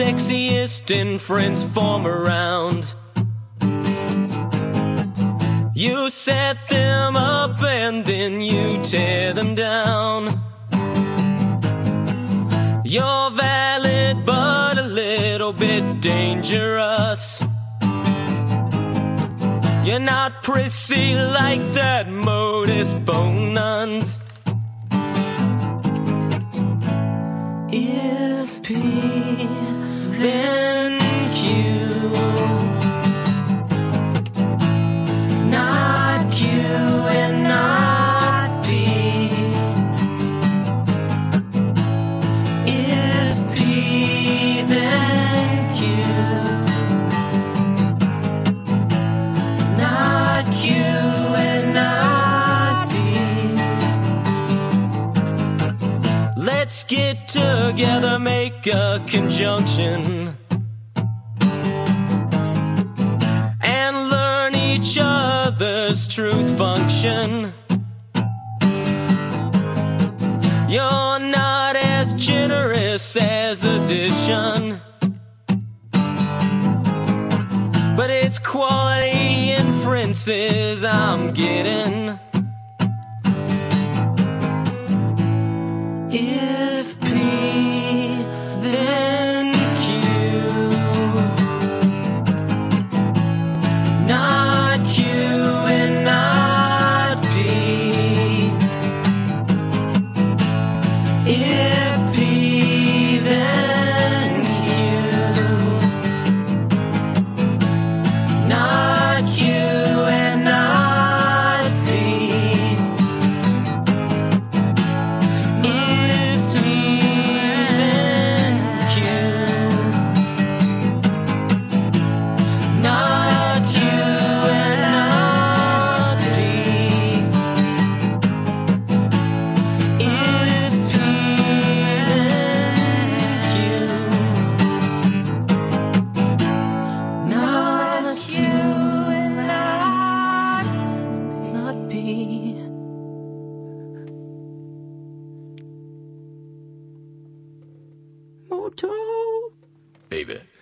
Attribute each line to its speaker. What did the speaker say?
Speaker 1: sexiest and friends form around. You set them up and then you tear them down. You're valid but a little bit dangerous. You're not prissy like that modus bonans. If P, then Q, not Q and not P. If P, then Q, not Q and not P. Let's get together, make a conjunction, and learn each other's truth function. You're not as generous as addition, but it's quality inferences I'm getting. If P, then Q, not Q and not P. If P, then Q, not Q and not P. If P, then Q, not Q and not P. If P, then Q, not Q and not P. Moto, baby.